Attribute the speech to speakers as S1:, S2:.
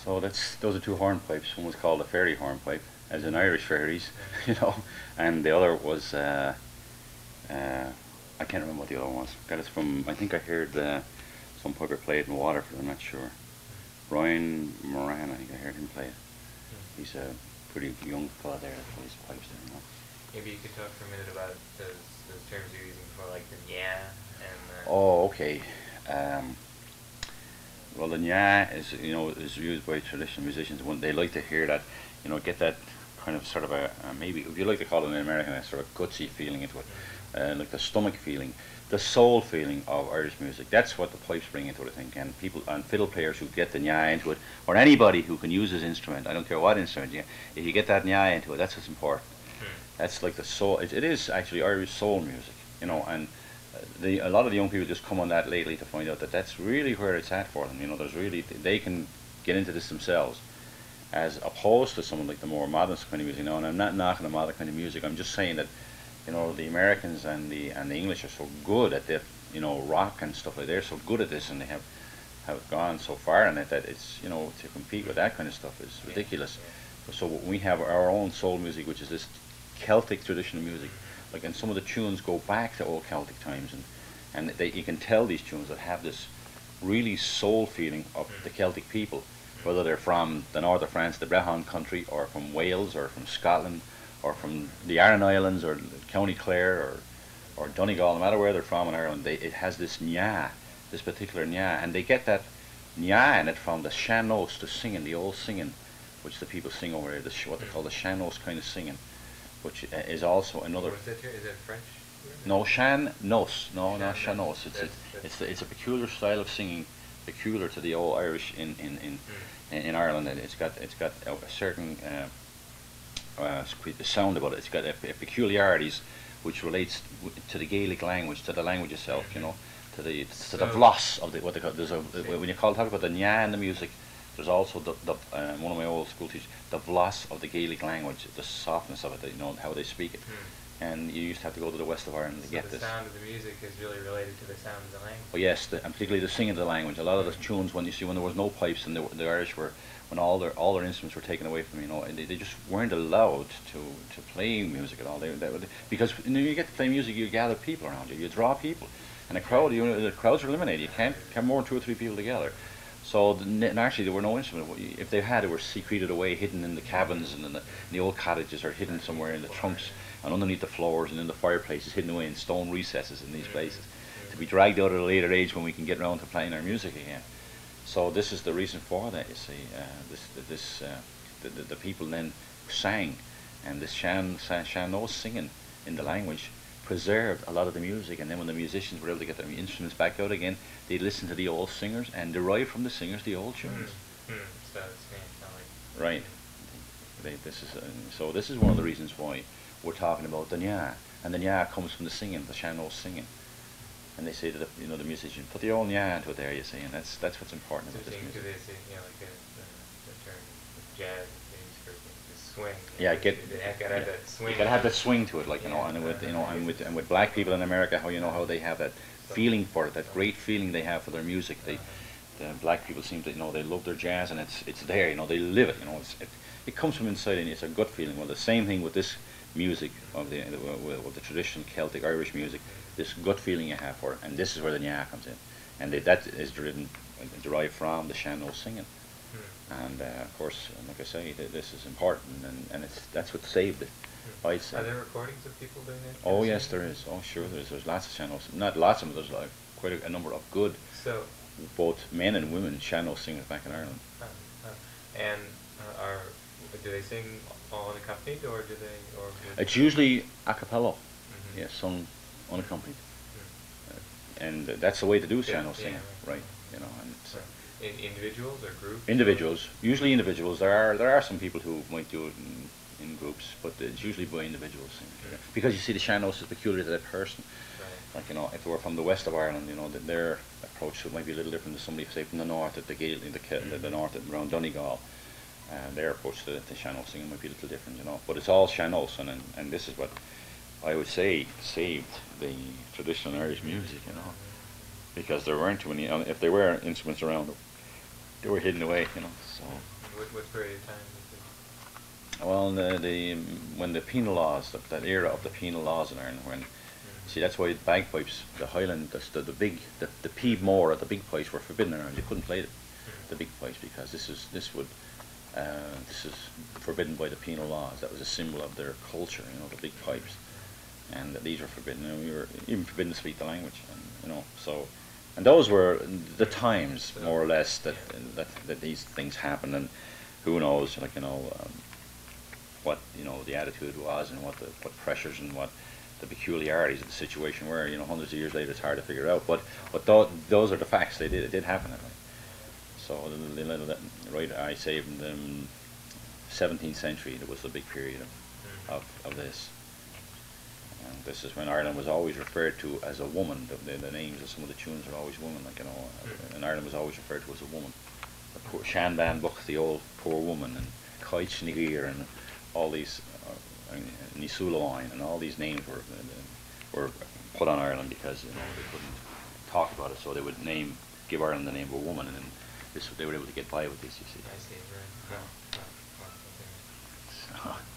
S1: So those are two hornpipes. One was called a fairy hornpipe, as in Irish fairies, you know, and the other was uh, I can't remember what the other one was. Got it from, I think I heard some piper play it in Waterford. I'm not sure. Ryan Moran, I think I heard him play it. He's a pretty young fella there that plays pipes there, you know.
S2: Maybe you could talk for a minute about those terms you're using for like the yeah and
S1: Oh, okay. Um, well, the nya is used by traditional musicians when they like to hear that, get that kind of sort of maybe if you like to call it in American a sort of gutsy feeling into it, like the stomach feeling, the soul feeling of Irish music. That's what the pipes bring into it, I think. And people and fiddle players who get the nya into it, or anybody who can use his instrument, I don't care what instrument, if you get that nya into it, that's what's important. That's like the soul. It is actually Irish soul music, and a lot of the young people just come on that lately to find out that that's really where it's at for them. There's really they can get into this themselves, as opposed to someone like the more modern kind of music. Now, and I'm not knocking the modern kind of music. I'm just saying that, the Americans and the English are so good at the, rock and stuff like that. They're so good at this, and they have gone so far in it that it's, to compete with that kind of stuff is ridiculous. So we have our own soul music, which is this Celtic traditional music, and some of the tunes go back to old Celtic times, and you can tell these tunes that have this really soul feeling of the Celtic people, whether they're from the north of France, the Brehon country, or from Wales, or from Scotland, or from the Aran Islands, or County Clare, or Donegal. No matter where they're from in Ireland, it has this nya, this particular nya, and they get that nya in it from the sean-nós, the singing, the old singing, which the people sing over there, what they call the sean-nós kind of singing, which is also another.
S2: Is it French?
S1: No, sean-nós. No, not sean-nós. It's a peculiar style of singing, peculiar to the old Irish in Ireland. And it's got a certain sound about it. It's got a peculiarities which relates to the Gaelic language, to the language itself. To the vlos of what they call. When you talk about the nya in the music, there's also one of my old school teachers, the vlos of the Gaelic language, the softness of it, how they speak it. And you used to have to go to the west of Ireland to get this.
S2: The sound of the music is really related to the sound of the language.
S1: Oh yes, and particularly the singing of the language. A lot of the tunes, when there was no pipes, and the Irish were, when all their instruments were taken away from them, and they just weren't allowed to play music at all. Because you get to play music, you gather people around you, you draw people, and the crowds are eliminated. You can't have more than 2 or 3 people together. So actually there were no instruments. If they had, they were secreted away, hidden in the cabins and in the old cottages, or hidden somewhere in the trunks and underneath the floors and in the fireplaces, hidden away in stone recesses in these places, to be dragged out at a later age when we can get around to playing our music again. So this is the reason for that. You see, the people then sang, and this sean-nós singing in the language preserved a lot of the music, and then when the musicians were able to get their instruments back out again, they'd listen to the old singers and derive from the singers the old tunes.
S2: So it's
S1: right. So this is one of the reasons why we're talking about the nya, and the nya comes from the singing, the sean-nós singing. And they say to the musician, put the old nya into it there, you see, and that's what's important about this music.
S2: Like the term jazz for the swing.
S1: Yeah,
S2: that swing.
S1: You gotta have that swing to it, and with black people in America, how they have that feeling for it, that great feeling they have for their music. The black people seem to, they love their jazz, and it's there, they live it. It comes from inside, and it's a gut feeling. Well, the same thing with this music of the traditional Celtic Irish music, this gut feeling you have for it, and this is where the nya comes in, and that is derived from the sean-nós singing. And of course, like I say, this is important, and that's what saved it. I'd say.
S2: Are there recordings of people doing that?
S1: Oh yes, there is. Oh sure, there is. There's lots of sean-nós. Not lots of them. There's quite a number of good, both men and women sean-nós singers back in Ireland.
S2: And do they sing all unaccompanied, or do they?
S1: It's usually a cappella. Yes, sung unaccompanied. And that's the way to do sean-nós singing, right? And
S2: individuals or groups?
S1: Individuals, usually individuals. There are some people who might do it in groups, but it's usually by individuals singing. Because you see, the sean-nós is peculiar to that person. Like if they were from the west of Ireland, their approach might be a little different to somebody, say, from the north, at the north around Donegal. Their approach to the sean-nós singing might be a little different, But it's all sean-nós, and this is what I would say saved the traditional Irish music, because there weren't too many. If there were instruments around, they were hidden away, So
S2: What period of time is
S1: Well, when the penal laws, that era of the penal laws in Ireland, when see that's why bagpipes, the Highland, the P Mór, the big pipes were forbidden in Ireland. You couldn't play the big pipes because this is forbidden by the penal laws. That was a symbol of their culture, you know, the big pipes, and these were forbidden. And we were even forbidden to speak the language, and you know, so. And those were the times, more or less, that these things happened, and who knows, like, you know, what, you know, the attitude was, and what pressures and what the peculiarities of the situation were. You know, hundreds of years later, it's hard to figure out. But those are the facts. It did happen that way. So, right, I say in the 17th century, there was a big period of this. And this is when Ireland was always referred to as a woman. The names of some of the tunes are always women, like, you know, and Ireland was always referred to as a woman. The poor Shanban Buck, the old poor woman, and Coich Nigir, and all these, Nisulawain, and all these names were put on Ireland because, you know, they couldn't talk about it, so they would give Ireland the name of a woman, and then they were able to get by with this, you see.
S2: I see, right.
S1: So.